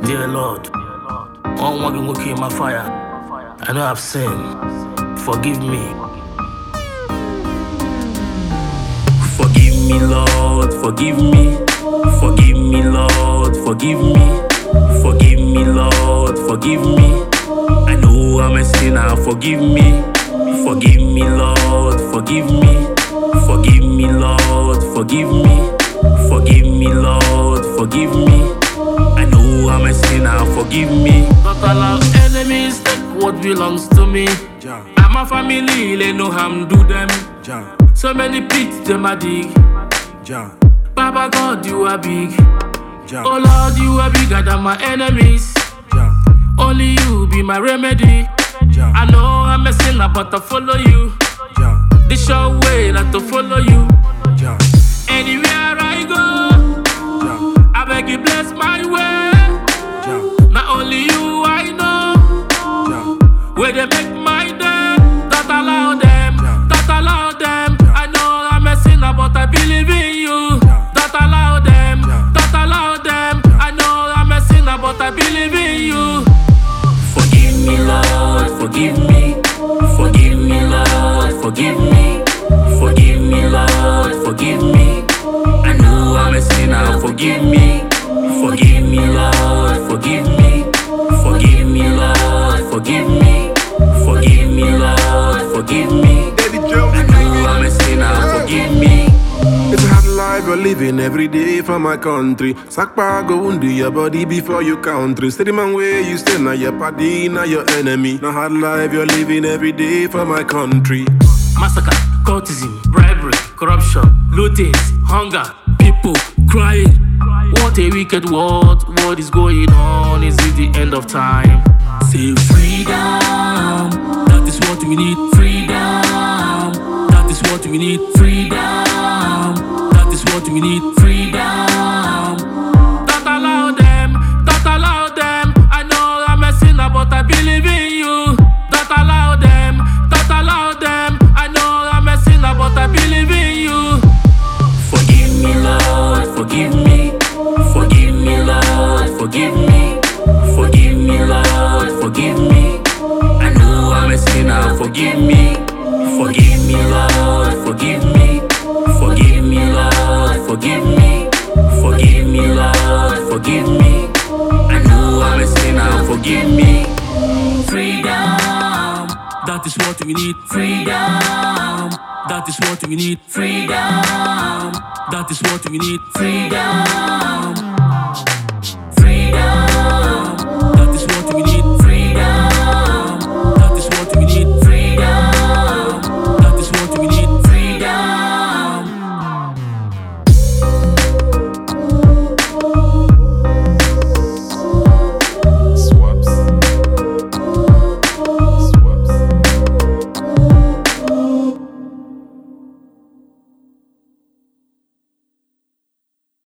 Dear Lord, one wagon will kill my fire. I know I've sinned. Forgive me. Forgive me, Lord, forgive me. Forgive me, Lord, forgive me. Forgive me, Lord, forgive me. I know I'm a sinner, forgive me. Forgive me, Lord, forgive me. Forgive me, Lord, forgive me. Forgive me, Lord, forgive me. I know I'm a sinner, forgive me. Not allow enemies take what belongs to me. I'm a family, they know harm do them. So many pits them a dig. Baba God, you are big. Oh Lord, you are bigger than my enemies. Only you be my remedy. I know I'm a sinner, but I follow you. The sure way not to follow you. Anywhere I go, I beg you bless my way. Not only you I know, where they make my day. Don't allow them, don't allow them. I know I'm a sinner, but I believe in you. Don't allow them, don't allow them. I know I'm a sinner, but I believe in you. Forgive me, Lord, forgive me. Forgive me, Lord, forgive me. Forgive me, Lord, forgive me. I know I'm a sinner, forgive me. Forgive me, Lord, forgive me. Forgive me, Lord, forgive me. Forgive me, Lord, forgive me. I know I'm a sinner, forgive me. It's a hard life you're living every day from my country. Sakpa go undo your body before you country. Steady man way you stay, now your party, now your enemy. Now hard life you're living every day from my country. Massacre, cultism, bribery, corruption, lootings, hunger, people crying. What a wicked world, what is going on? Is it the end of time? Say freedom, that is what we need. Freedom, that is what we need. Freedom, that is what we need. Freedom. Don't allow them, don't allow them. I know I'm a sinner, but I believe in you. Don't allow them, don't allow them. I know I'm a sinner, but I believe in you. Forgive me, Lord, forgive me. Forgive me, Lord, forgive me. Forgive me, Lord, forgive me. I know I'm a sinner, forgive me. Forgive me, Lord, forgive me. Forgive me, Lord, forgive me. Forgive me, Lord, forgive me. I know I'm a sinner, forgive me. Freedom, that is what we need. Freedom, that is what we need. Freedom, that is what we need. Freedom.